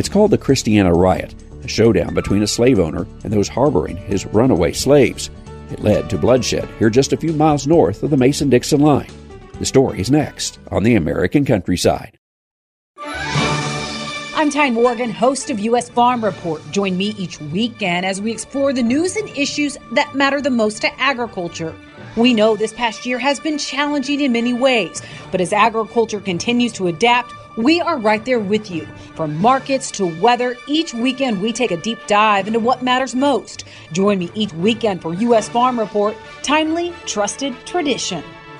It's called the Christiana Riot, a showdown between a slave owner and those harboring his runaway slaves. It led to bloodshed here just a few miles north of the Mason-Dixon line. The story is next on the American Countryside. I'm Ty Morgan, host of U.S. Farm Report. Join me each weekend as we explore the news and issues that matter the most to agriculture. We know this past year has been challenging in many ways, but as agriculture continues to adapt, we are right there with you. From markets to weather, each weekend we take a deep dive into what matters most. Join me each weekend for U.S. Farm Report, timely, trusted tradition.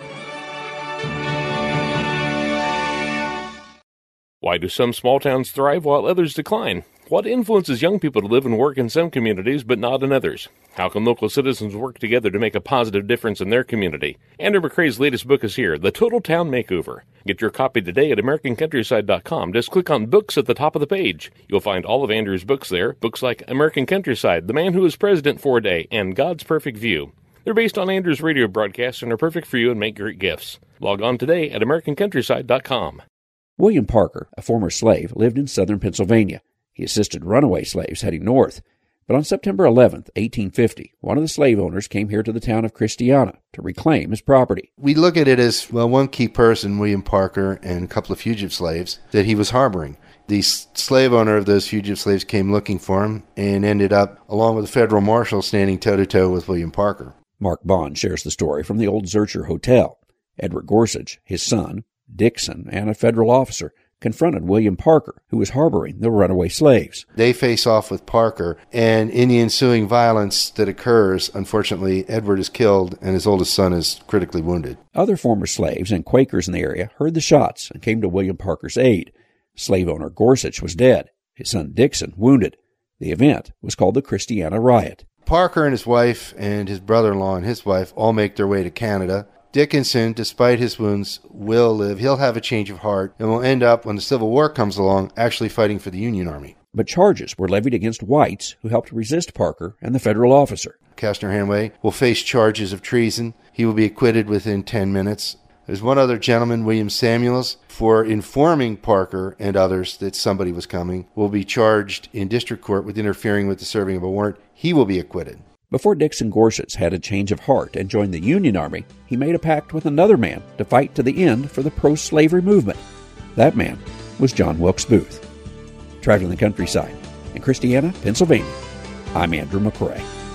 Why do some small towns thrive while others decline? What influences young people to live and work in some communities but not in others? How can local citizens work together to make a positive difference in their community? Andrew McCrae's latest book is here, The Total Town Makeover. Get your copy today at AmericanCountryside.com. Just click on Books at the top of the page. You'll find all of Andrew's books there, books like American Countryside, The Man Who Was President for a Day, and God's Perfect View. They're based on Andrew's radio broadcasts and are perfect for you and make great gifts. Log on today at AmericanCountryside.com. William Parker, a former slave, lived in southern Pennsylvania. He assisted runaway slaves heading north. But on September 11, 1850, one of the slave owners came here to the town of Christiana to reclaim his property. We look at it as, well, one key person, William Parker, and a couple of fugitive slaves that he was harboring. The slave owner of those fugitive slaves came looking for him and ended up, along with the federal marshal, standing toe-to-toe with William Parker. Mark Bond shares the story from the old Zurcher Hotel. Edward Gorsuch, his son, Dixon, and a federal officer confronted William Parker, who was harboring the runaway slaves. They face off with Parker, and in the ensuing violence that occurs, unfortunately, Edward is killed and his oldest son is critically wounded. Other former slaves and Quakers in the area heard the shots and came to William Parker's aid. Slave owner Gorsuch was dead, his son Dixon wounded. The event was called the Christiana Riot. Parker and his wife and his brother-in-law and his wife all make their way to Canada. Dickinson, despite his wounds, will live. He'll have a change of heart and will end up, when the Civil War comes along, actually fighting for the Union Army. But charges were levied against whites who helped resist Parker and the federal officer. Castner Hanway will face charges of treason. He will be acquitted within 10 minutes. There's one other gentleman, William Samuels, for informing Parker and others that somebody was coming, will be charged in district court with interfering with the serving of a warrant. He will be acquitted. Before Dixon Gorsuch had a change of heart and joined the Union Army, he made a pact with another man to fight to the end for the pro-slavery movement. That man was John Wilkes Booth. Traveling the countryside in Christiana, Pennsylvania, I'm Andrew McCrae.